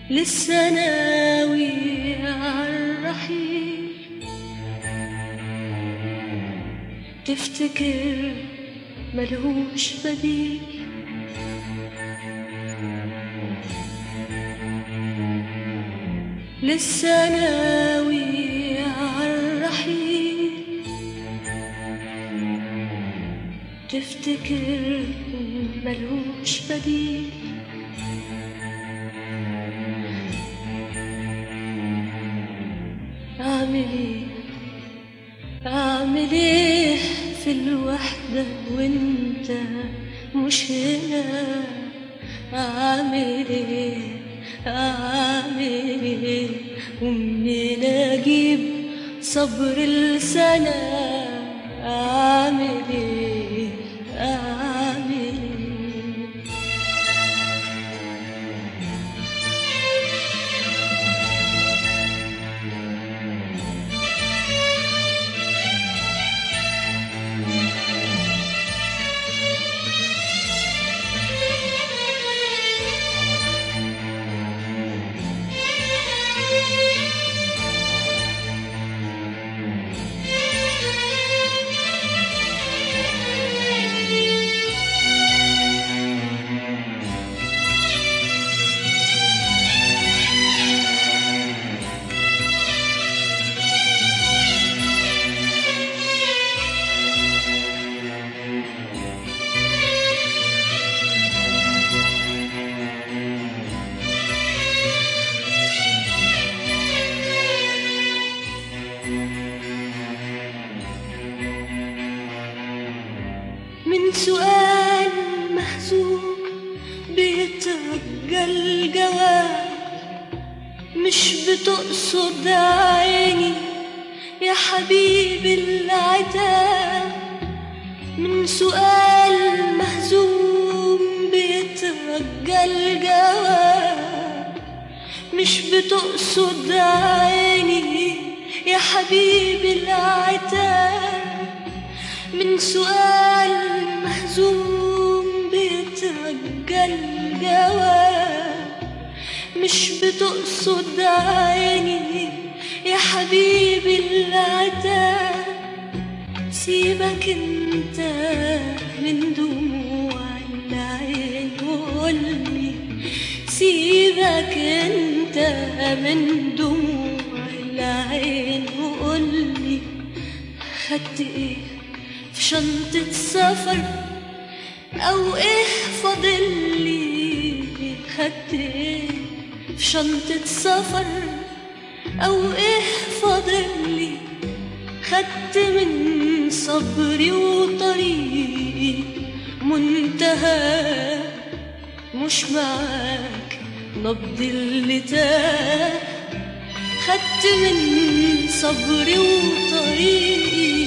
لسه ناوي عالرحيل، تفتكر ملهوش بديل. لسه ناوي عالرحيل، تفتكر ملهوش بديل. أعمل إيه في الوحدة وإنت مش هنا؟ أعمل إيه ومنين أجيب صبر السنة؟ أعمل إيه من سؤال محزون بيترجى الجواب؟ مش بتقصد عيني يا حبيبي العتاب؟ من سؤال محزون بيترجى الجواب؟ مش بتقصد عيني يا حبيبي العتاب؟ من سؤال محزون بيترجى الجواب؟ مش بتقصد عيني يا حبيبي العتاب؟ سيبك انت من دموع العين وقولي، سيبك انت من دموع العين وقولي، خدت ايه في شنطة سفر أو إيه فاضلي؟ خدت إيه في شنطة سفر أو إيه فاضلي؟ خدت من صبري وطريقي منتهى، مش معاك نبض اللي تاه. خدت من صبري وطريقي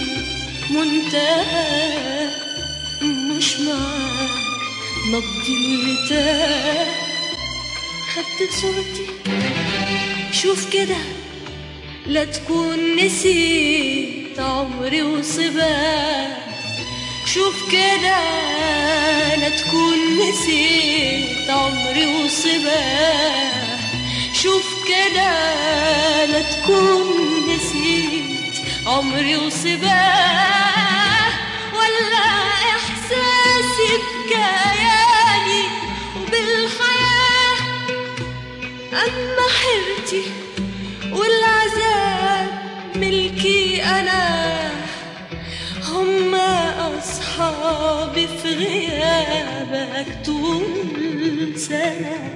منتهى، مش معاك نبض اللي تاه. خدت صورتي شوف كده، لا تكون نسيت عمري وصباه. شوف كده لا تكون نسيت عمري وصباه. شوف كده لا تكون نسيت عمري وصباه. ولا إحساسي بكياني وبالحياة، أما حيرتي والعذاب ملكي أنا. هما أصحابي في غيابك طول سنة.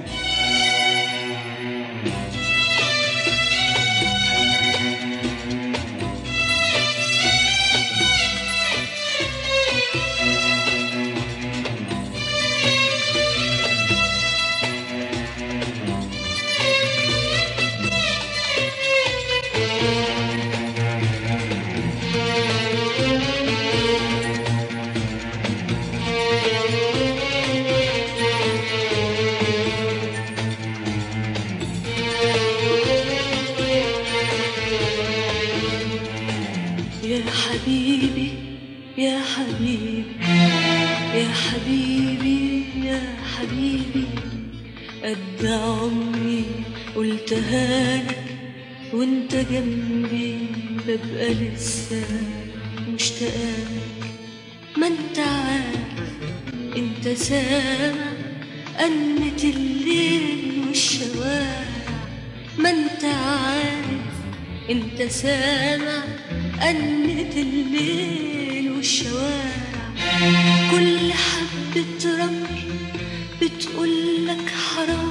يا حبيبي يا حبيبي يا حبيبي يا حبيبي، قد عمري قلتها لك وانت جنبي ببقى لسه مشتاقاك. ما انت عارف انت سامع أنة الليل والشوارع. ما انت عارف انت سامع أنة الليل والشوارع. كل حبة رمل بتقولك حرام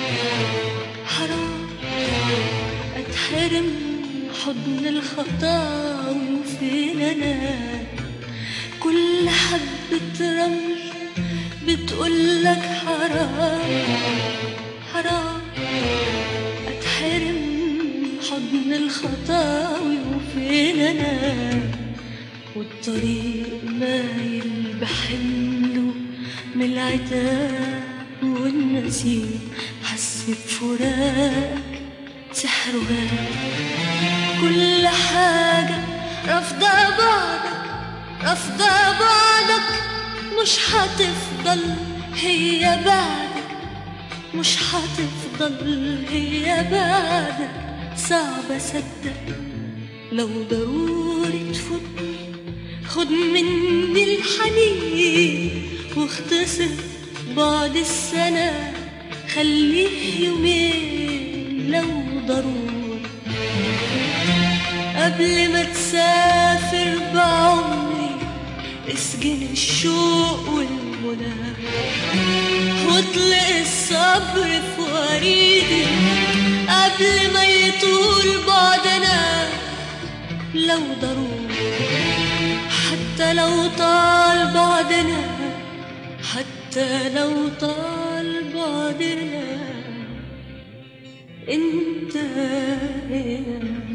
حرام أتحرم حضن الخطاوي وفين أنا. كل حبة رمل بتقولك حرام حرام أتحرم حضن الخطاوي وفين أنا. والطريق مايل بحمله من العتاب والنسيم حس بفراقك سحر غاب. كل حاجة رافضة بعدك رافضة بعدك مش هتفضل هي بعدك مش هتفضل هي بعدك. صعب أصدق لو ضروري تفوتني خد مني الحنين واختصر بعد السنة خليه يومين لو ضروري. قبل ما تسافر بعمري اسجن الشوق والمنى واطلق الصبر في وريدي قبل ما يطول بعدنا لو ضروري. حتى لو طال بعدنا حتى لو طال بعدنا انت هنا.